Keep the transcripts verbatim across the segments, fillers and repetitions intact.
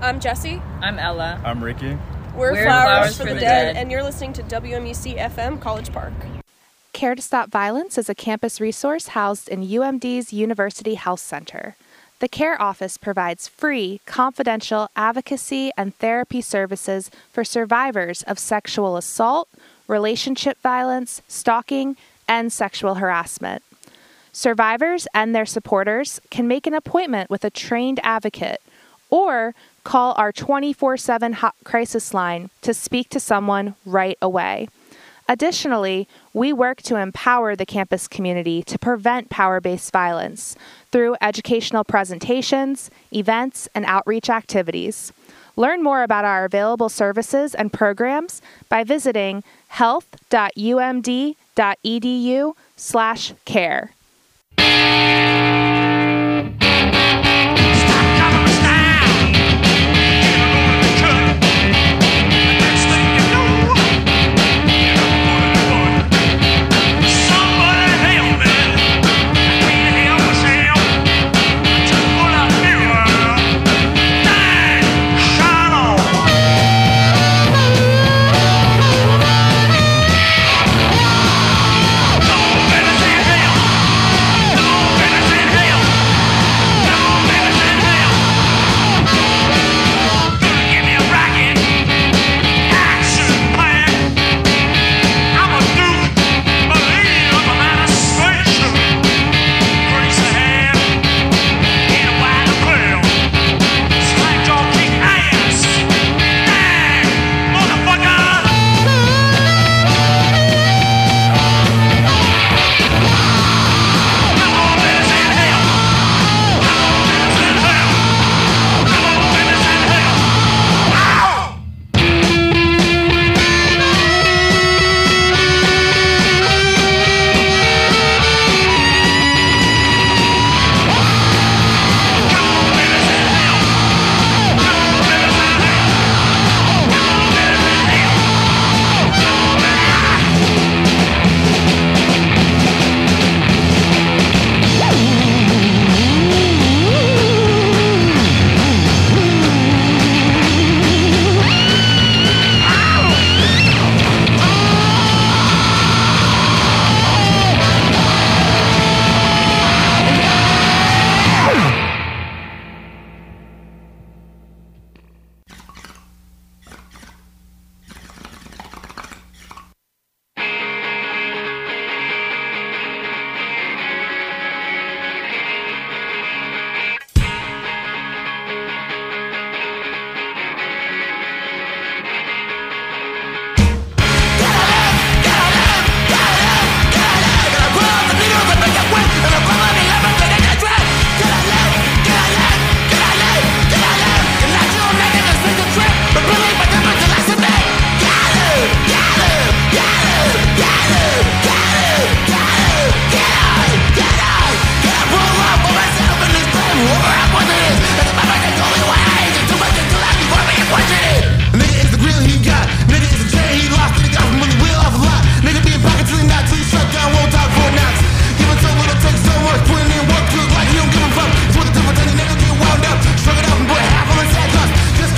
I'm Jesse. I'm Ella. I'm Ricky. We're, We're Flowers, Flowers for, for the, the Dead, Dead. and you're listening to W M U C F M College Park. Care to Stop Violence is a campus resource housed in U M D's University Health Center. The CARE office provides free, confidential advocacy and therapy services for survivors of sexual assault, relationship violence, stalking, and sexual harassment. Survivors and their supporters can make an appointment with a trained advocate or call our twenty-four seven hot crisis line to speak to someone right away. Additionally, we work to empower the campus community to prevent power-based violence through educational presentations, events, and outreach activities. Learn more about our available services and programs by visiting health.umd.edu slash care.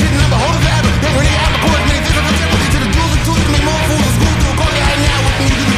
Just kidding, I'm a poet, many things I'm a temple. To the duels and tools to make more fools. School to a call, I hang out with me.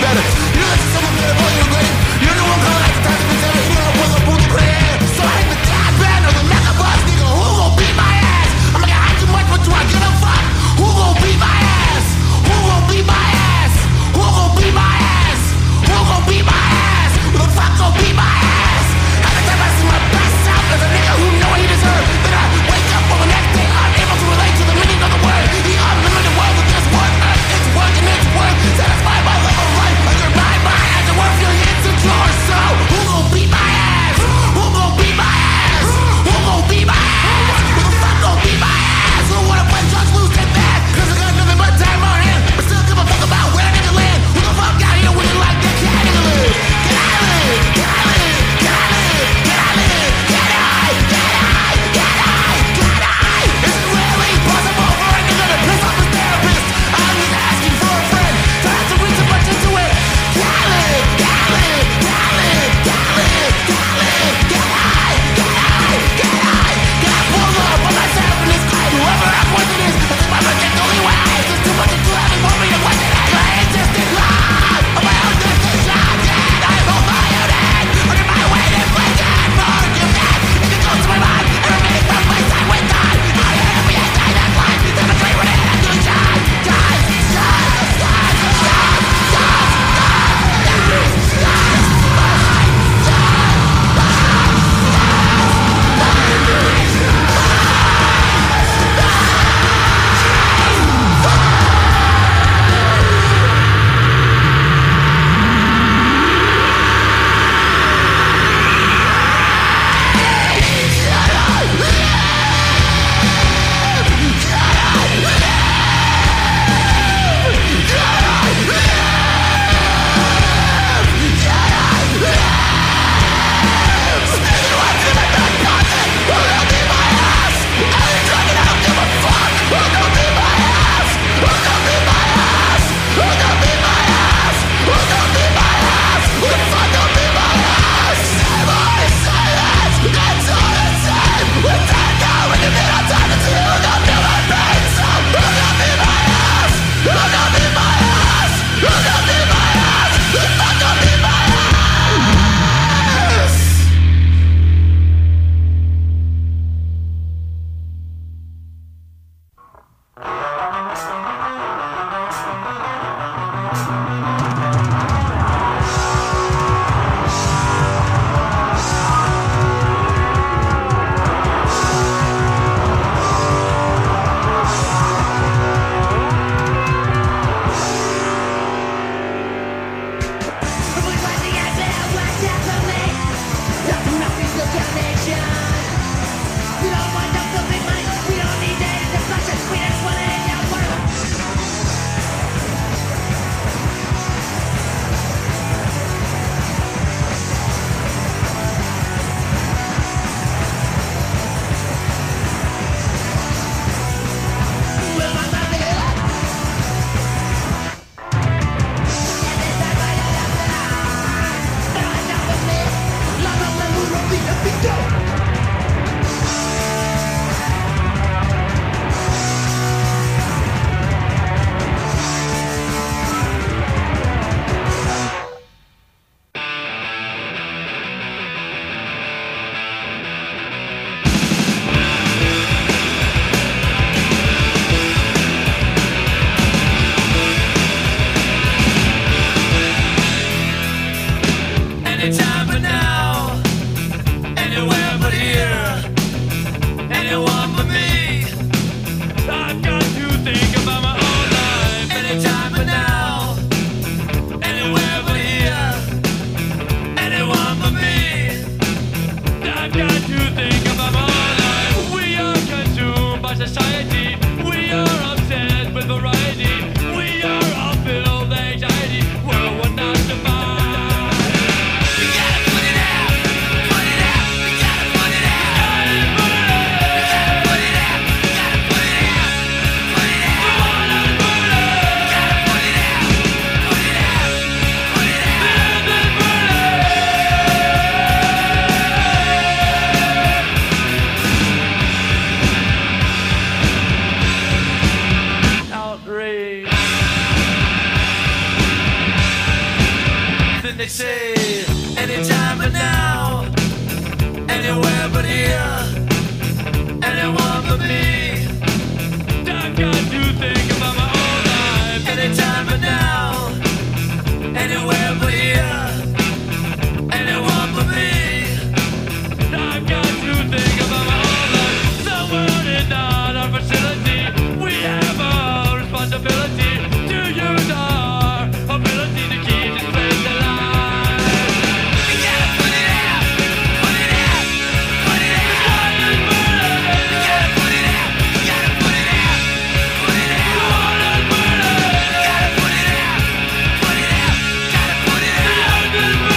they say, anytime but now, anywhere but here, anyone but me. I've got to think about my own life. Anytime but now, anywhere but here, anyone but me. I've got to think about my own life. The world is not our facility. We have a responsibility to use our ability to keep this place alive. We gotta put it out, put it out, put it out. We gotta put it out, we gotta put it out, put it out. We gotta put it out, put it out, gotta put it out.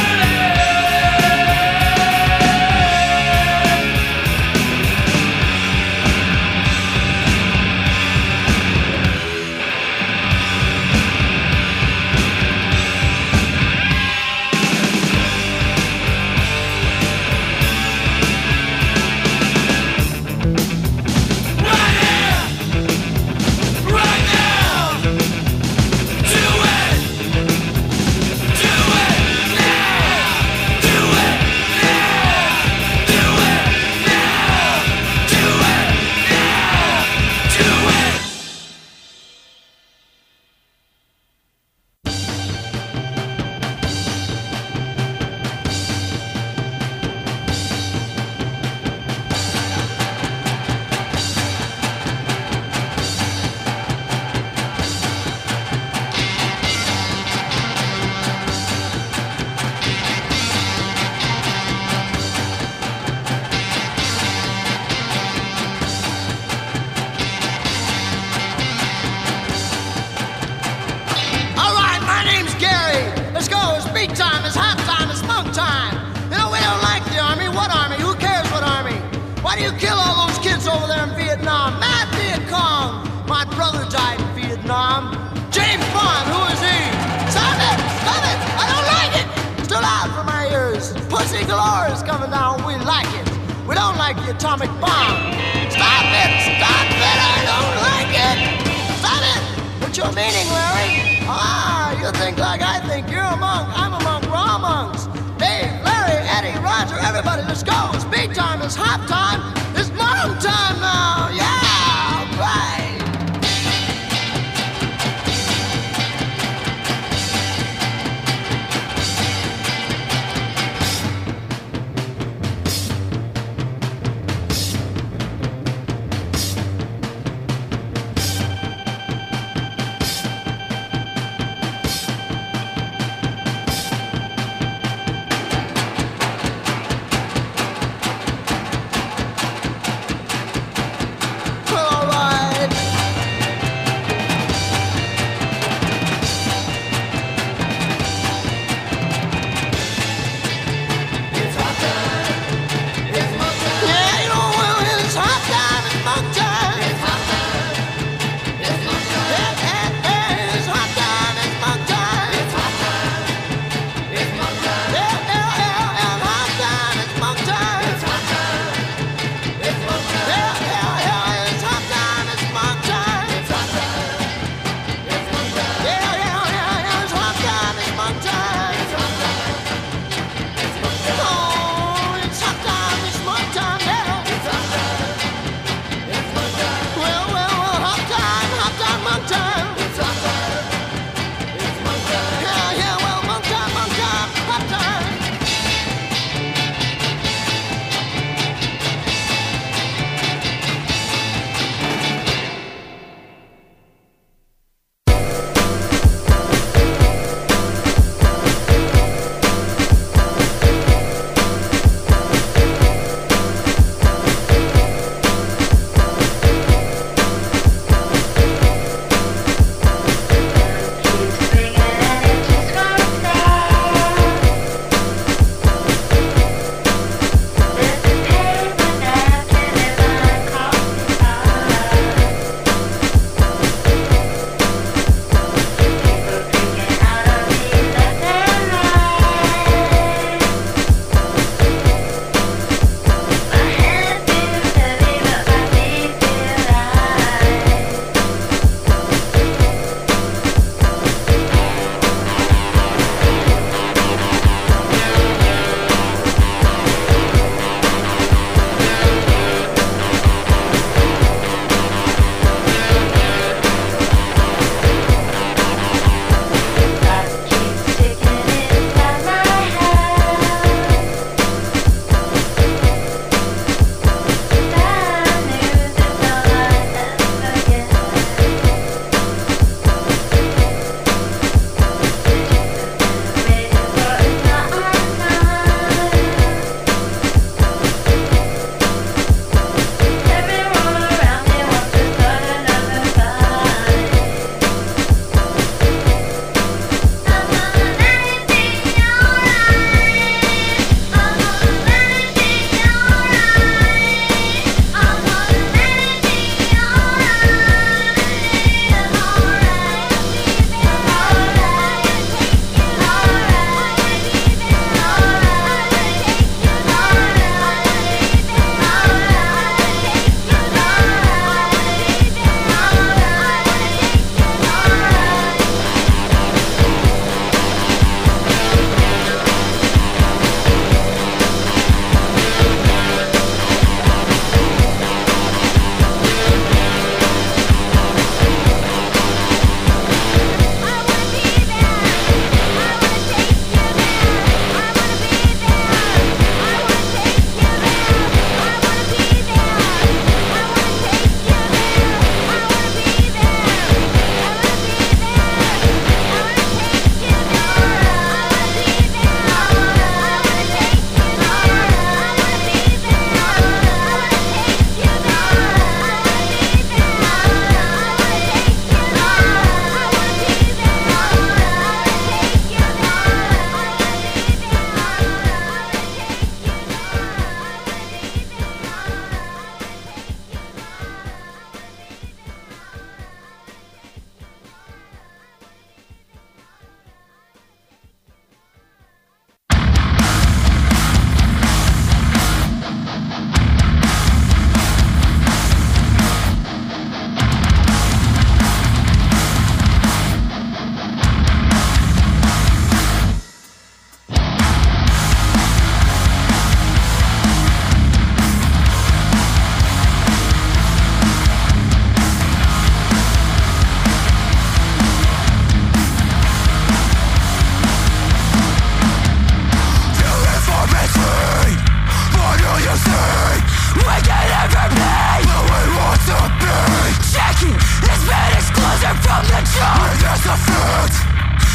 All right, my name's Gary. Let's go. It's beat time. It's half time. It's monk time. You know, we don't like the army. What army? Who cares what army? Why do you kill all those kids over there in Vietnam? Mad Viet Cong. My brother died in Vietnam. James Bond, who is he? Stop it! Stop it! I don't like it! It's too loud for my ears. Pussy galore is coming down. We like it. We don't like the atomic bomb. Stop it! Stop it! I don't like it! Stop it! What's your meaning, Larry? Ah, you think like I think. You're a monk. I'm a monk. We're all monks. Dave, Larry, Eddie, Roger, everybody, let's go. It's beat time. It's hop time. It's monk time now. Yeah, right.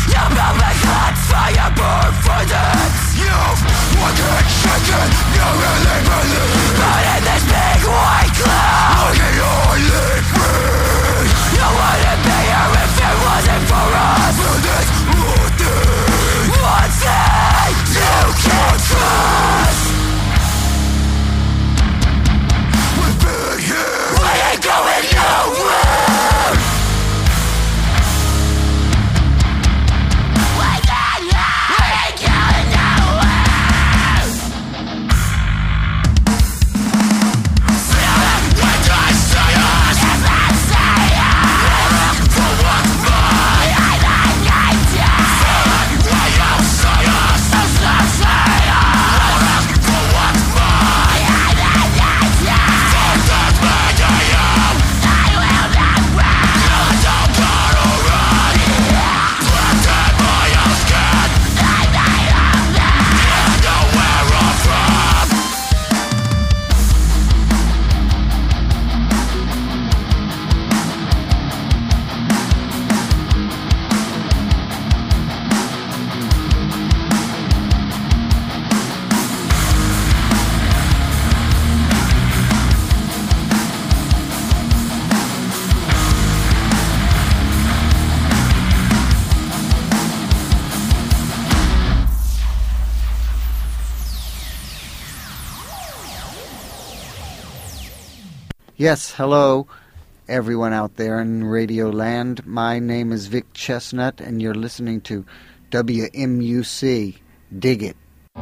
Yes, hello, everyone out there in Radio Land. My name is Vic Chestnut, and you're listening to W M U C. Dig it.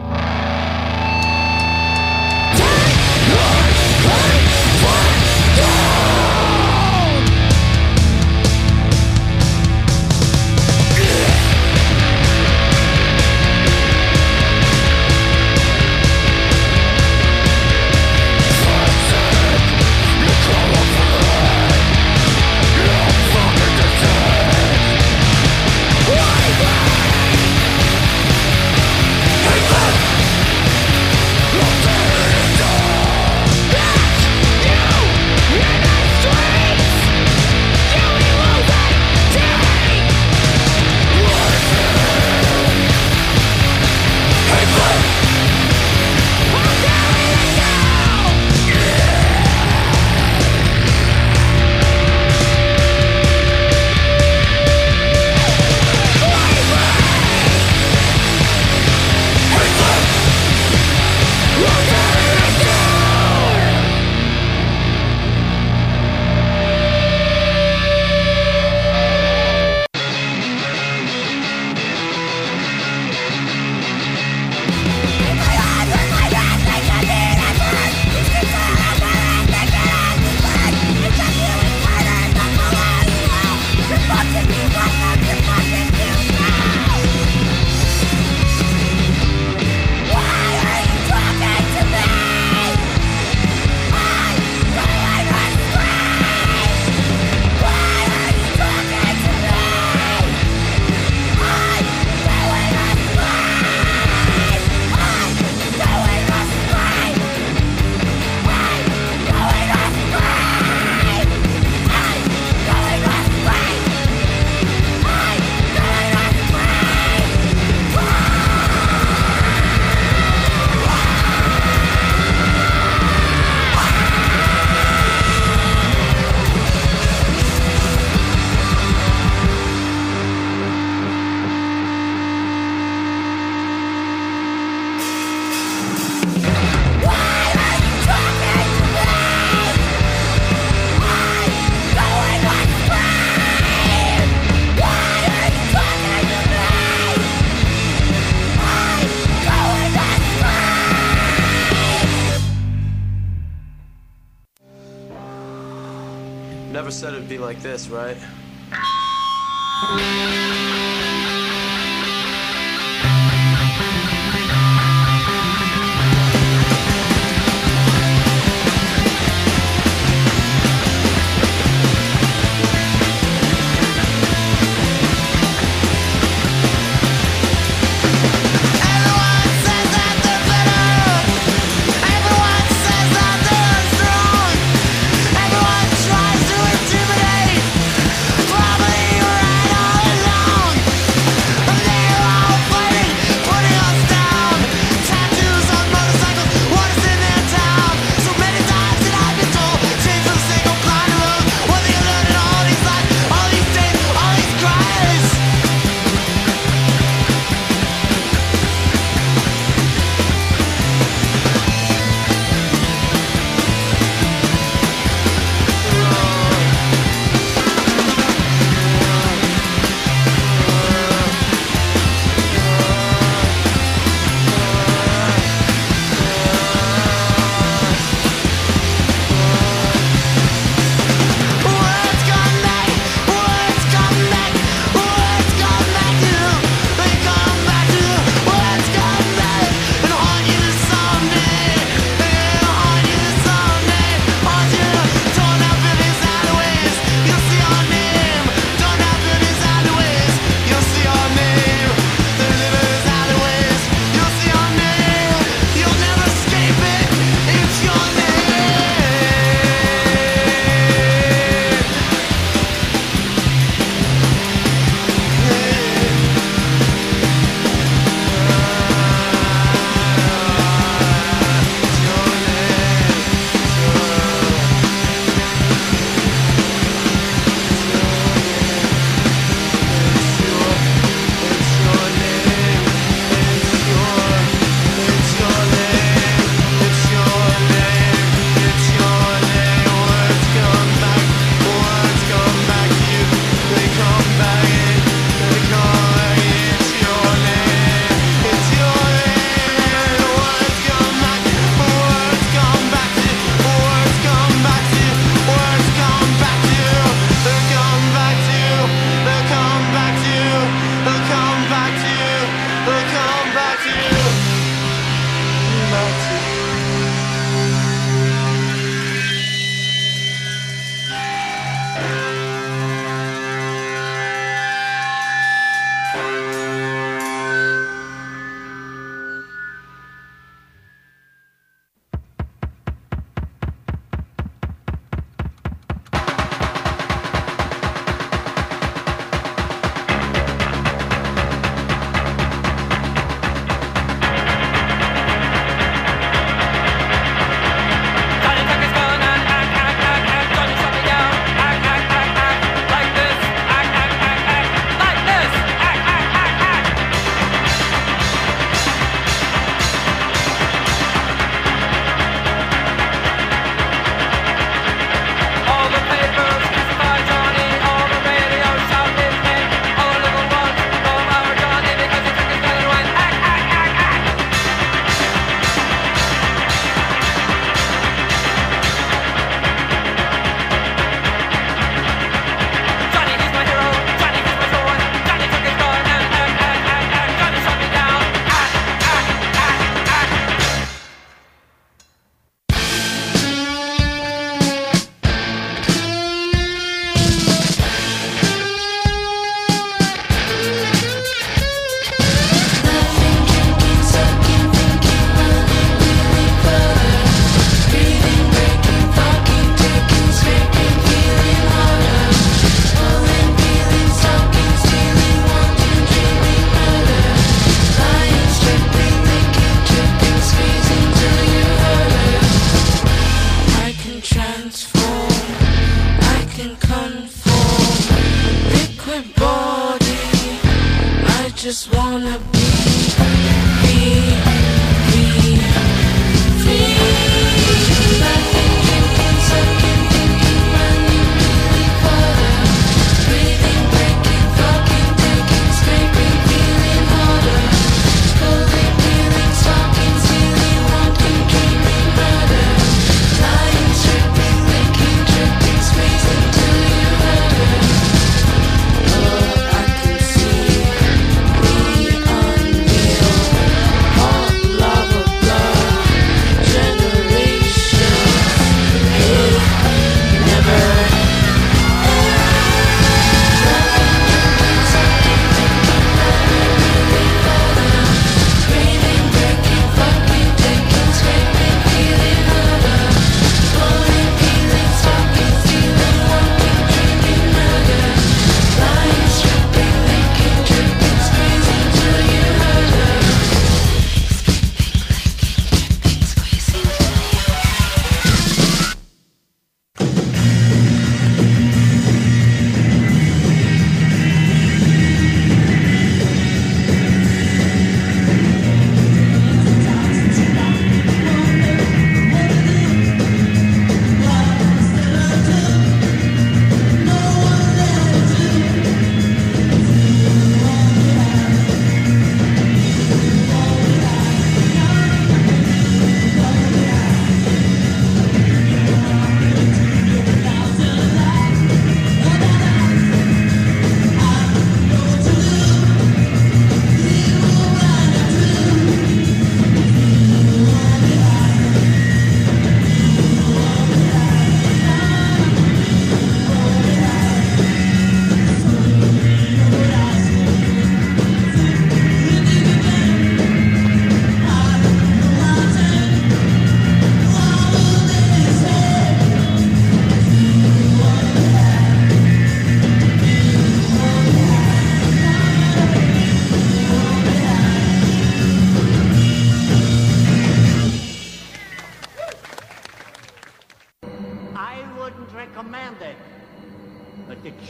Never said it'd be like this, right? Probably right all along.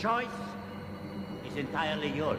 choice is entirely yours.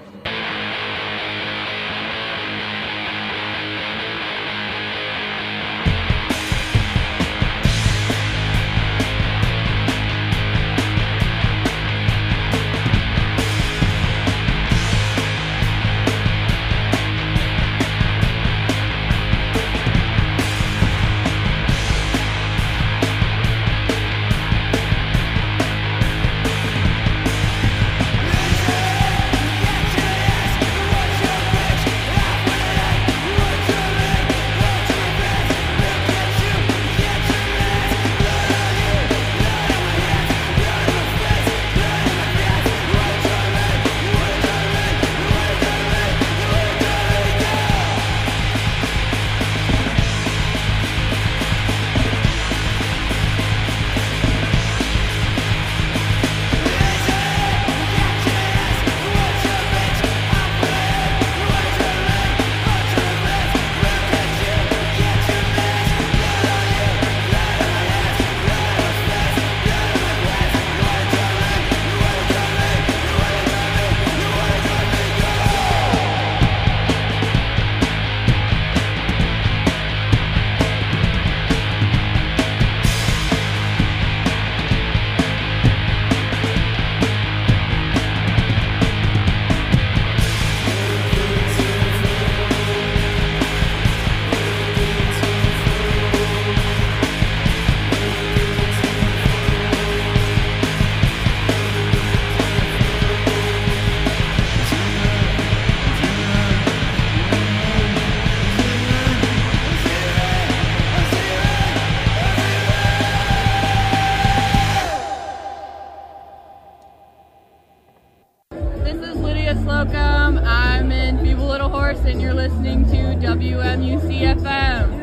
And you're listening to W M U C F M.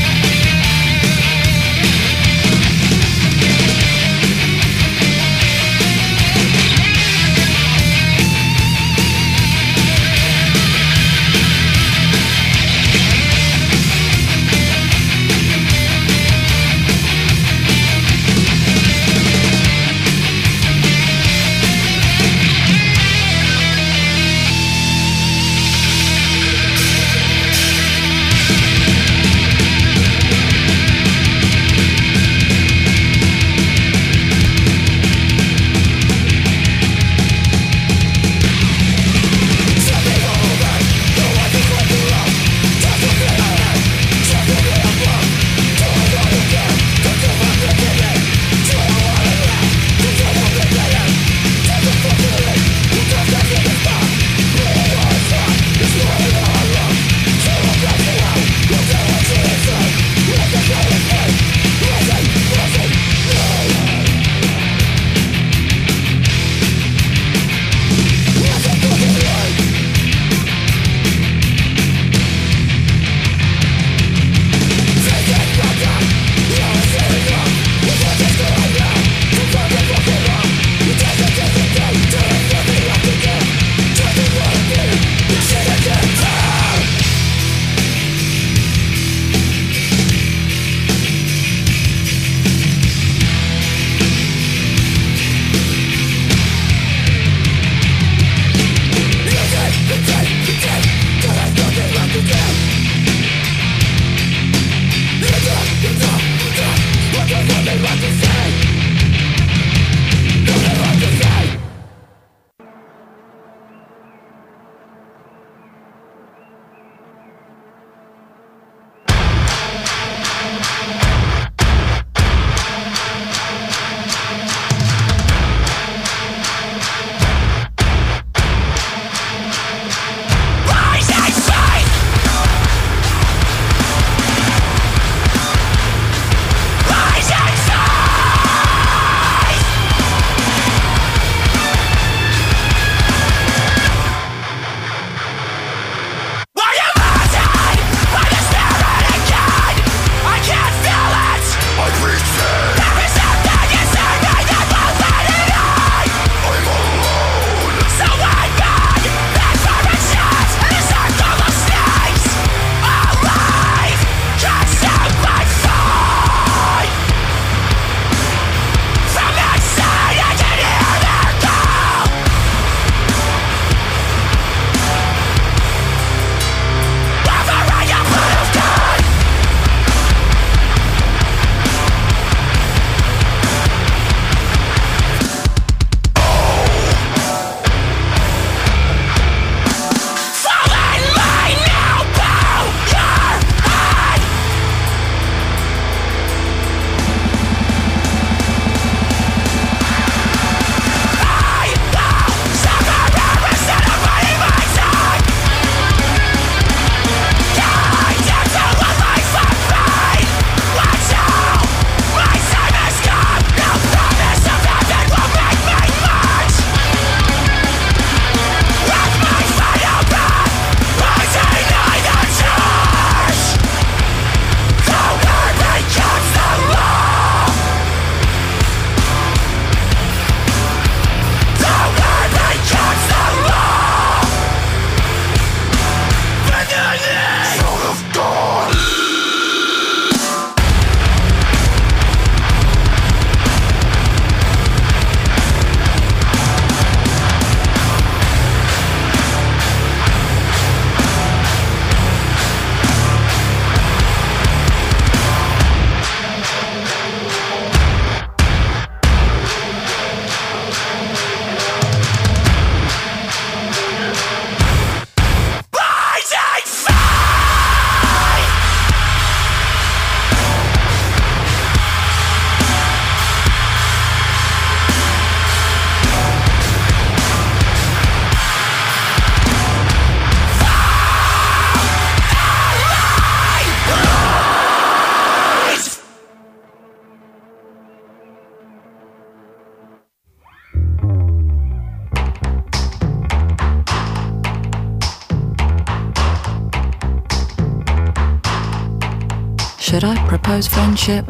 We'll be right back. Did I propose friendship?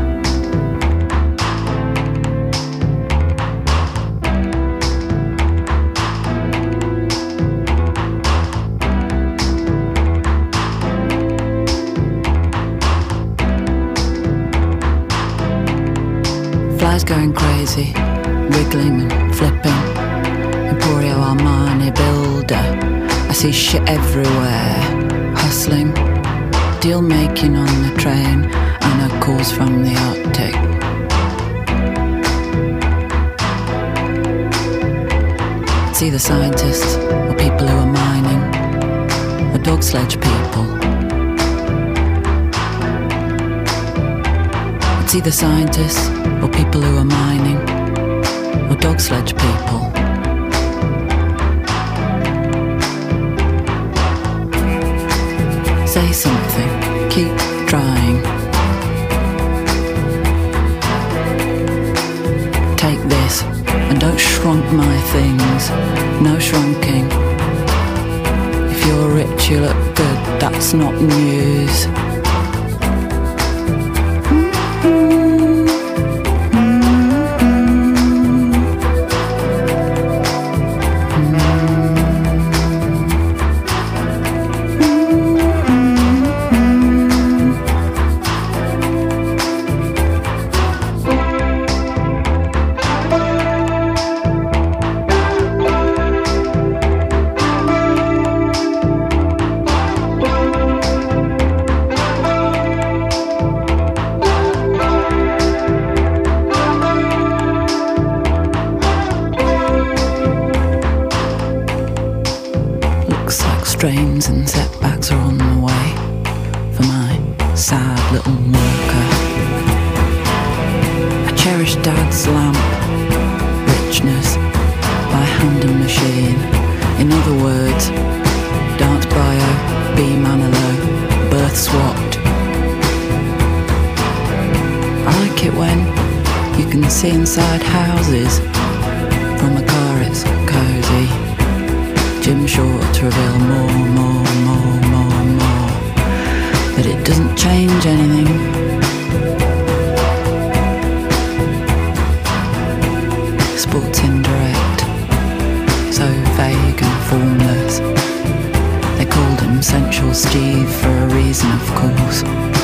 Flies going crazy, wiggling and flipping. Emporio Armani builder. I see shit everywhere. Hustling, deal making on the train, and a calls from the Arctic. It's either scientists or people who are mining, or dog sledge people. It's either scientists or people who are mining, or dog sledge people. Say something, keep trying. Take this, and don't shrunk my things. No shrunking. If you're rich, you look good, that's not news. Strains and setbacks are on the way for my sad little worker. I cherish Dad's lamp, richness by hand and machine. In other words, dance bio, B Manilow, birth swapped. I like it when you can see inside houses. From a car it's cosy. Jim Short to reveal more, more, more, more, more. But it doesn't change anything. Sports indirect, so vague and formless. They called him Sensual Steve for a reason, of course.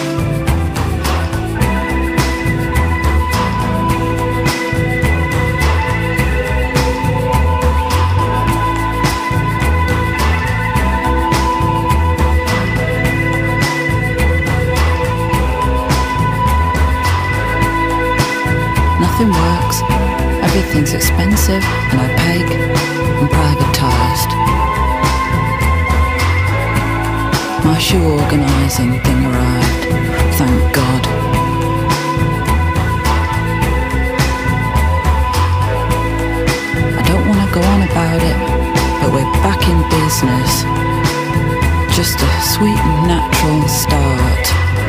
Nothing works, everything's expensive and opaque and privatised. My shoe organising thing arrived, thank God. I don't want to go on about it, but we're back in business. Just a sweet and natural start.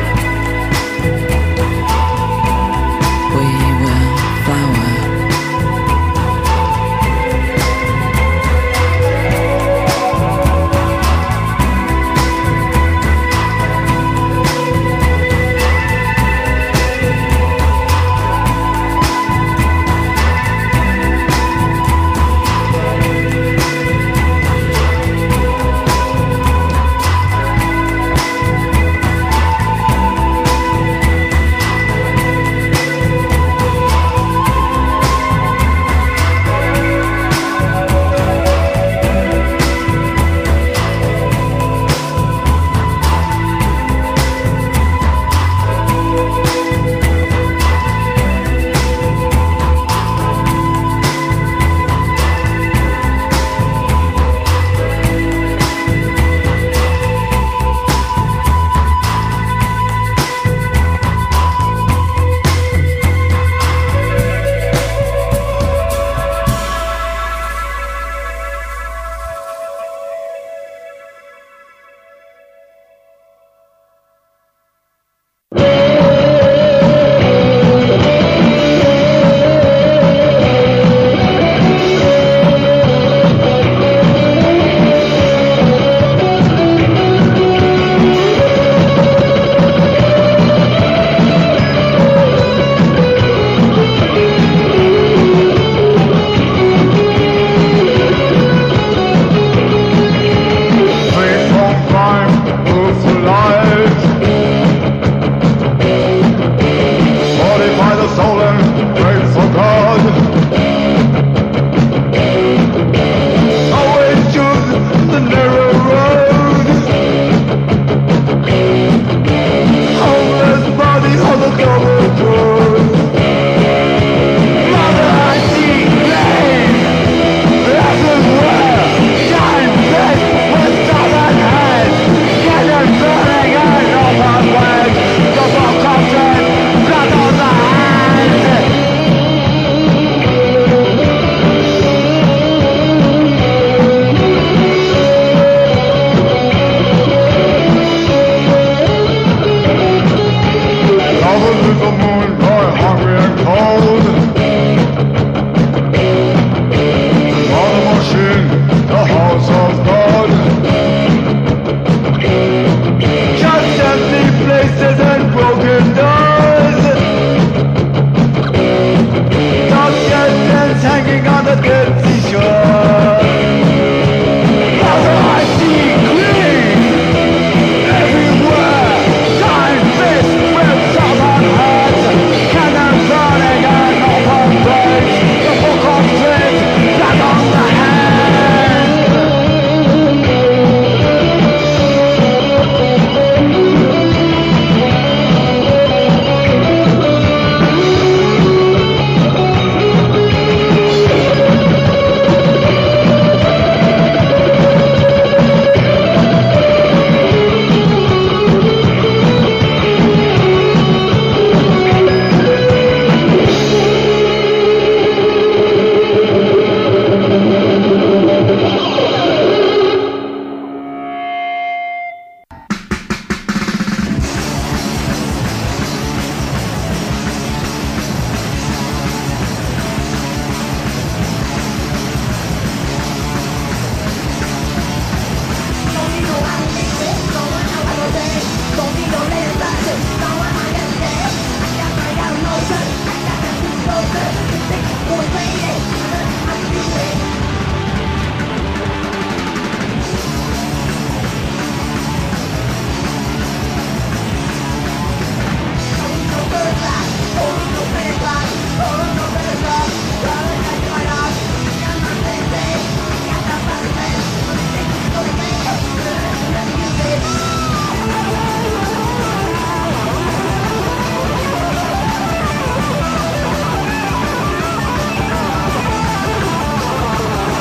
We will flower. We'll be right back.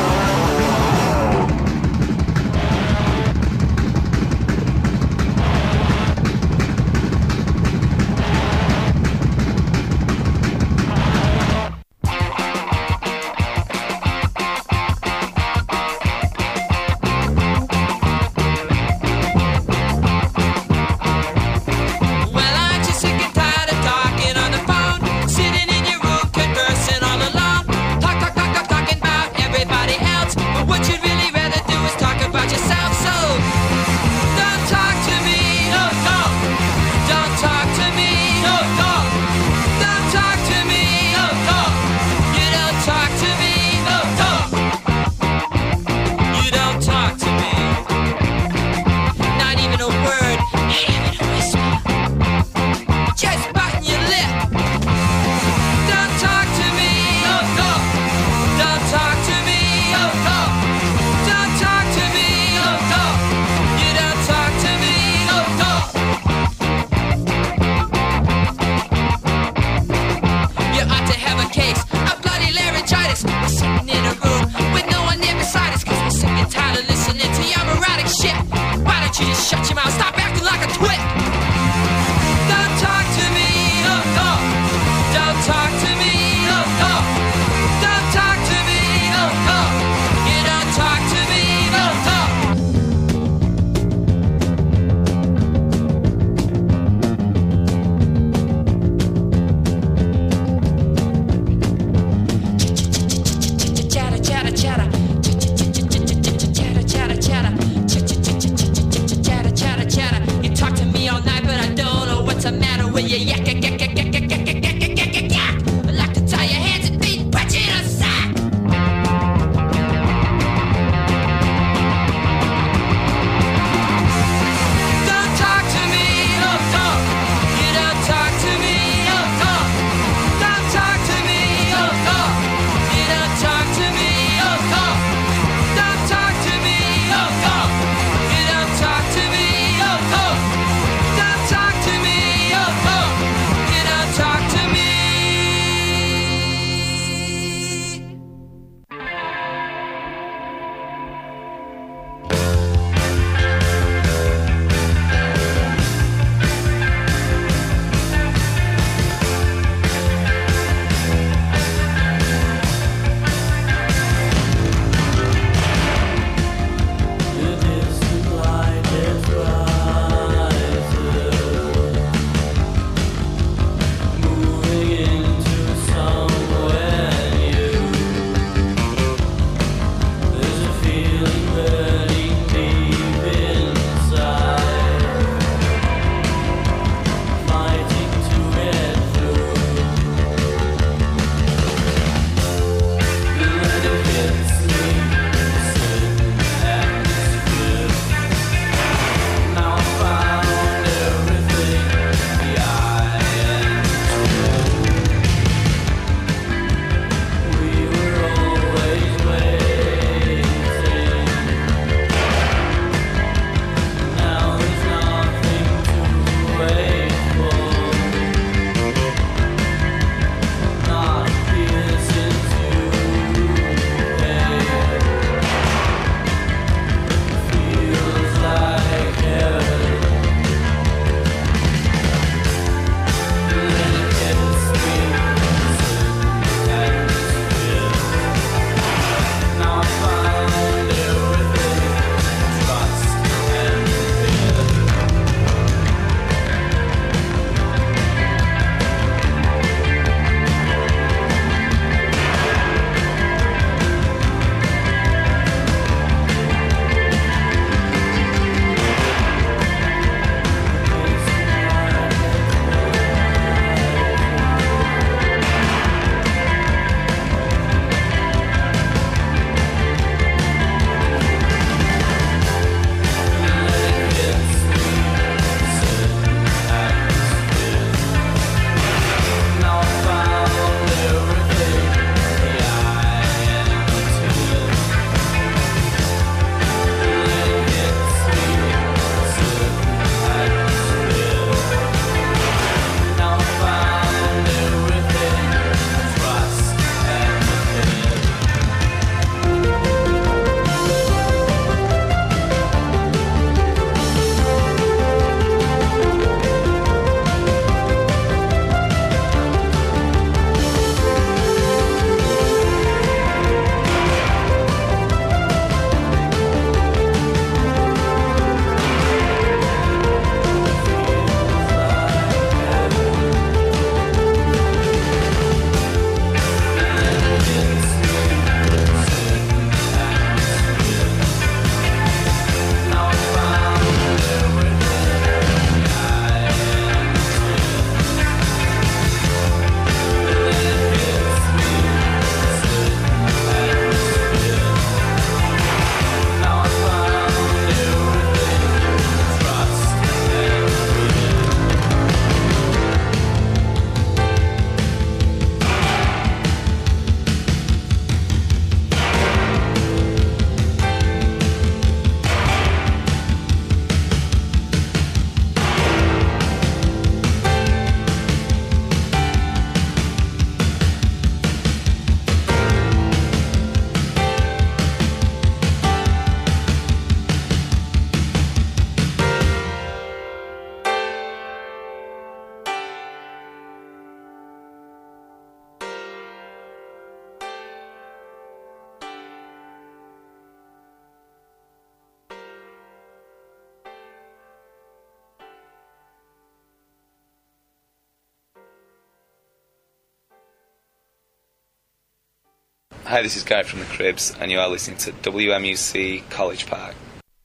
Hi, this is Guy from the Cribs, and you are listening to W M U C College Park.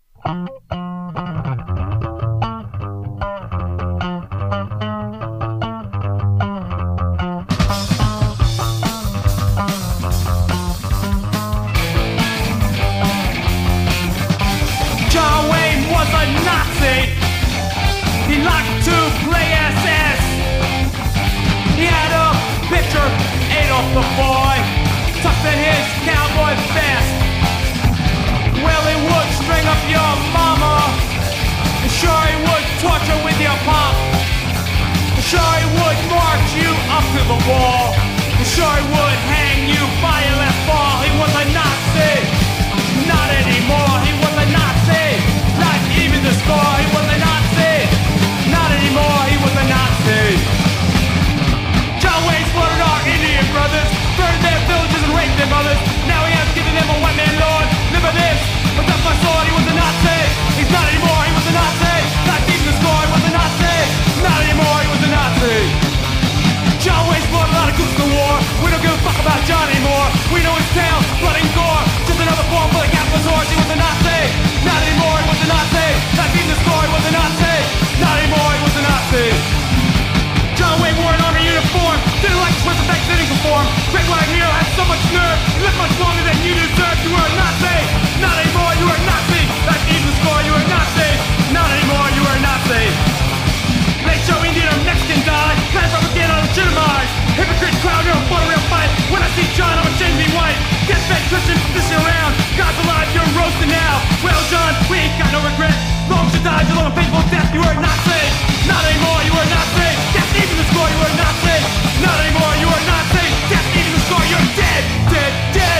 John Wayne was a Nazi. He liked to play S S. He had a picture of Adolf the boy tucked in his cowboy vest. Well, he would string up your mama. And sure, he would torture with your pop. And sure, he would march you up to the wall. And sure, he would hang you by your left ball. He was a Nazi. Not anymore. He was a Nazi. Not even the score. He was a Nazi. Not anymore. He was a Nazi. John Wayne slaughtered our Indian brothers, burned their villages and raped their mothers. Now he has given them a white-man lord. Live this, but that's my sword. He was a Nazi. He's not anymore. He was a Nazi. Not even the score. He was a Nazi. Not anymore. He was a Nazi. John Wayne slaughtered a lot of cooks in the war. We don't give a fuck about John anymore. We know his tale, blood and gore. Just another form for the capitalist horse. He was a Nazi. Not anymore. He was a Nazi. Not even the score. He was a Nazi. Not anymore. He was a Nazi. John Wayne wore an army uniform. Didn't like to sweat the fact that didn't conform. Red Flag Hero had so much nerve. You lived much longer than you deserved. You were a Nazi. Not anymore. You were a Nazi. Not even the score. You were a Nazi. Not anymore. You were a Nazi. They show Indian or Mexican die. Mass propaganda legitimized. Hypocrite crowd, you're a for a real fight. When I see John, I'm ashamed to be white. Get fed Christian, position around. God's alive, you're roasting now. Well, John, we ain't got no regret. Long to die, you're long a painful death. You were a Nazi. Not anymore, you were a Nazi. Death even the score, you were a Nazi. Not anymore, you were a Nazi. Death even the score, you're dead, dead, dead.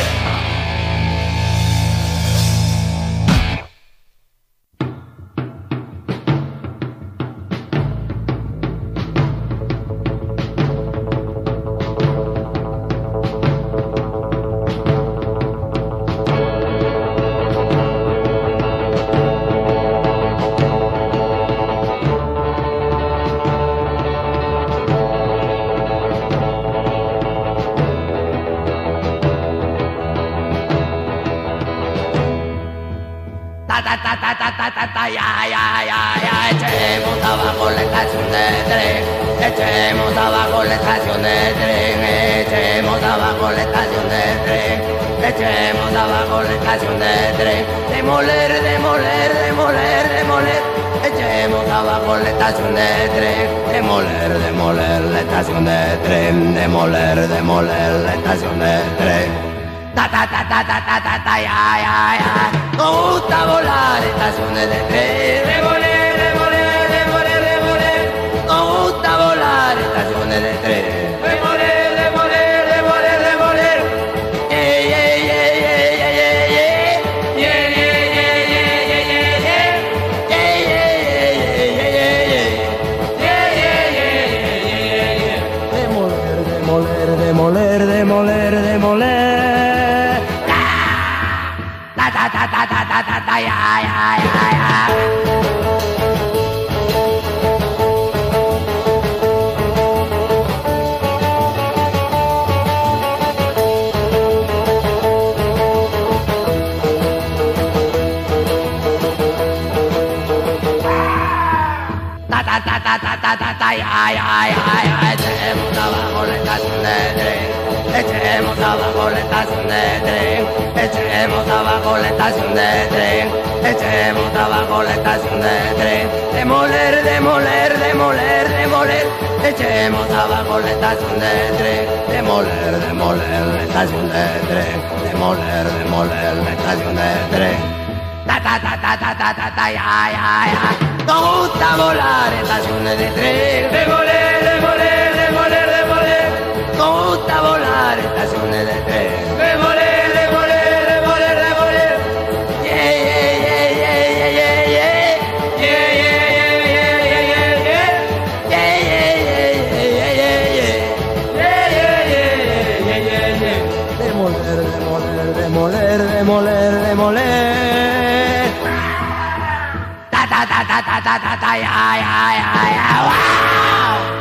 Echemos abajo la estación de tren, echemos abajo la estación de tren, echemos abajo la estación de tren, echemos abajo la estación de tren, demoler, demoler, demoler, demoler, echemos abajo la estación de tren, demoler, demoler la estación de tren, demoler, demoler la estación de tren. Ta ta ta ta ta ta ta ta ya ya ya. Nos gusta volar estaciones de tren, demoler, demoler, demoler, demoler. Nos gusta volar estaciones de tren, demoler, demoler, demoler, demoler. Yeah yeah yeah yeah yeah yeah yeah yeah yeah yeah yeah yeah yeah yeah. Demoler, demoler, demoler, demoler, demoler. Ta ta ta ta ta ta ta ya ya ya ya. Ta ta ta ta ta ta ta ta ya ya ya ya. Echemos abajo la estación de tren. Echemos abajo la estación de tren, echemos abajo la estación de tren, echemos abajo la estación de tren, demoler, demoler, demoler, demoler, echemos abajo la estación de tren, demoler, demoler la estación de tren, demoler, demoler la estación de tren. Ta ta ta ta ta ta ta ta ya ya ya. Nos gusta volar estaciones de tren, demoler, demoler, demoler, demoler. Nos gusta volar estaciones de tren, demoler, demoler, demoler, demoler. Yeah yeah yeah yeah yeah yeah yeah yeah yeah yeah yeah yeah yeah yeah yeah yeah yeah. Demoler, demoler, demoler, demoler, demoler. Ta ta ta ta ta ta ta ta ya ya ya ya. Wow.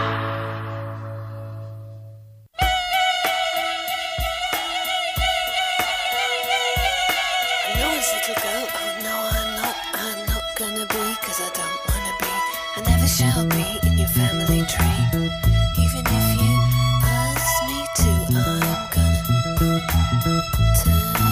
little girl. Oh no, I'm not, I'm not gonna be, cause I don't wanna be, I never shall be in your family tree. Even if you ask me to, I'm gonna turn